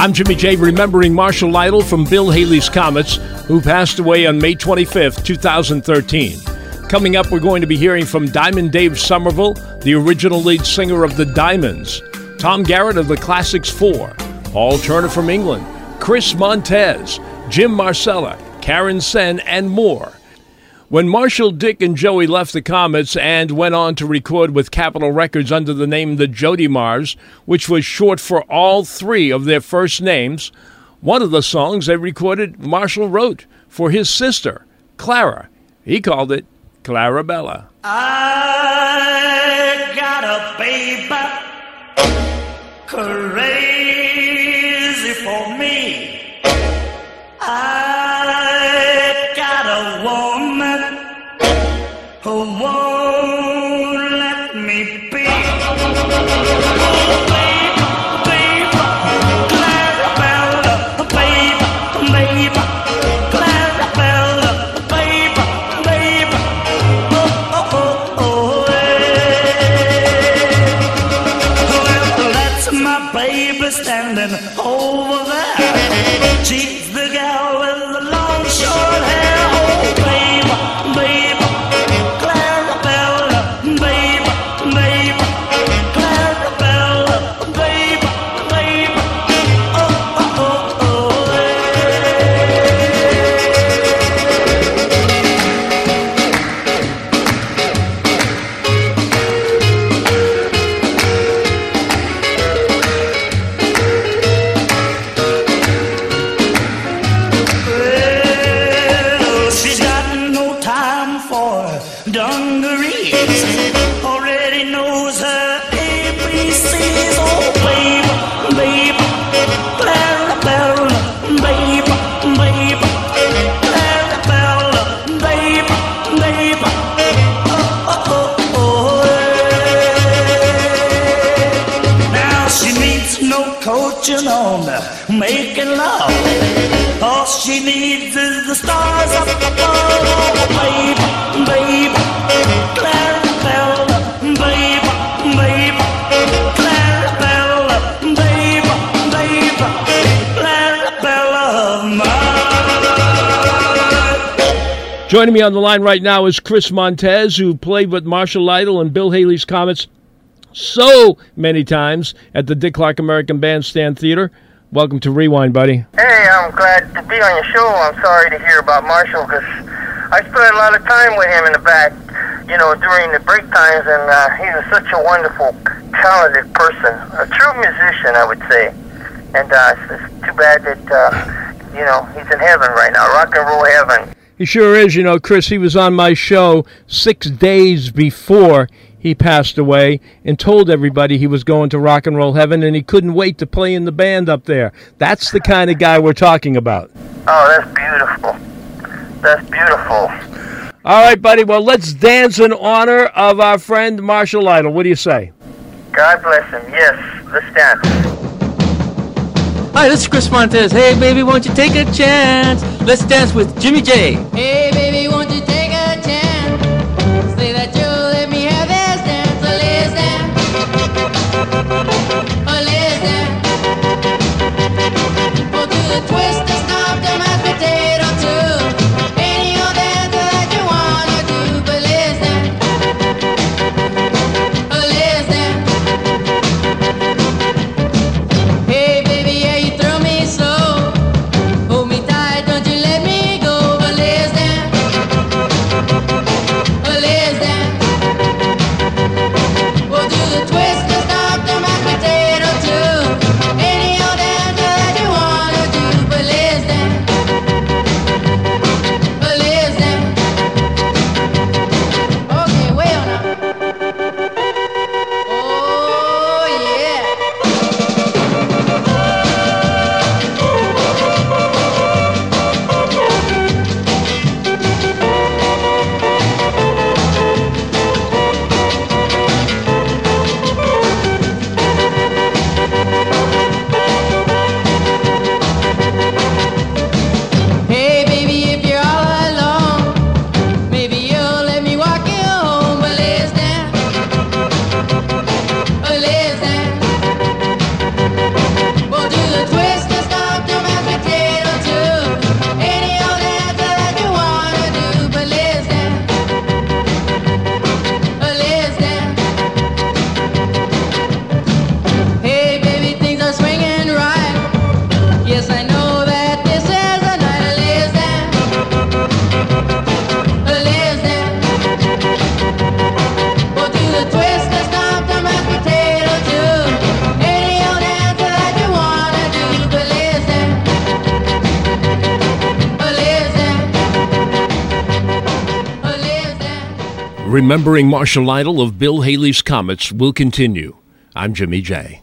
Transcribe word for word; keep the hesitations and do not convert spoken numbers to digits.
I'm Jimmy J, remembering Marshall Lytle from Bill Haley's Comets, who passed away on May twenty-fifth, twenty thirteen. Coming up, we're going to be hearing from Diamond Dave Somerville, the original lead singer of the Diamonds, Tom Garrett of the Classics Four, Paul Turner from England, Chris Montez, Jim Marcella, Karen Senn, and more. When Marshall, Dick, and Joey left the Comets and went on to record with Capitol Records under the name the Jody Mars, which was short for all three of their first names, one of the songs they recorded Marshall wrote for his sister, Clara. He called it Clarabella. I got a baby crazy for me. I got a woman who won't let me be. Oh, baby, baby, Clarabella, baby, baby, Clarabella, baby, baby, oh, oh, oh, oh, hey. Well, that's my baby standing over there. She's the gal with the long short hair. Oh, baby, baby, Clarabella, baby, baby, Clarabella, baby, baby, oh, oh, oh, oh, dungarees, already knows her A B Cs. Oh, baby, baby, Clarabella, baby, baby, Clarabella, baby, baby, oh, oh, oh, oh, hey. Now she needs no coaching on making love. All she needs is the stars up above. Oh, baby, baby, Clarabella, baby, baby, Clarabella, baby, baby, Clarabella mine. Joining me on the line right now is Chris Montez, who played with Marshall Lytle and Bill Haley's Comets so many times at the Dick Clark American Bandstand Theater. Welcome to Rewind, buddy. Hey, I'm glad to be on your show. I'm sorry to hear about Marshall because I spent a lot of time with him in the back, you know, during the break times, and uh, he was such a wonderful, talented person, a true musician, I would say. And uh, it's, it's too bad that, uh, you know, he's in heaven right now, rock and roll heaven. He sure is. You know, Chris, he was on my show six days before he passed away and told everybody he was going to rock and roll heaven and he couldn't wait to play in the band up there. That's the kind of guy we're talking about. Oh, that's beautiful. That's beautiful. All right, buddy. Well, let's dance in honor of our friend Marshall Lytle. What do you say? God bless him. Yes, let's dance. Hi, this is Chris Montez. Hey, baby, won't you take a chance? Let's dance with Jimmy J. Hey, baby, won't you take a chance? Say that you'll let me have this dance. Oh, let's dance. Oh, let's dance. We'll do the twist, the stomp, the mashed potato, too. Any old dance that you wanna do, but let's dance. Oh, let's dance. Hey, baby, yeah, you throw me so. Hold me tight, don't you let me go, but let's dance. Remembering Marshall Lytle of Bill Haley's Comets will continue. I'm Jimmy J.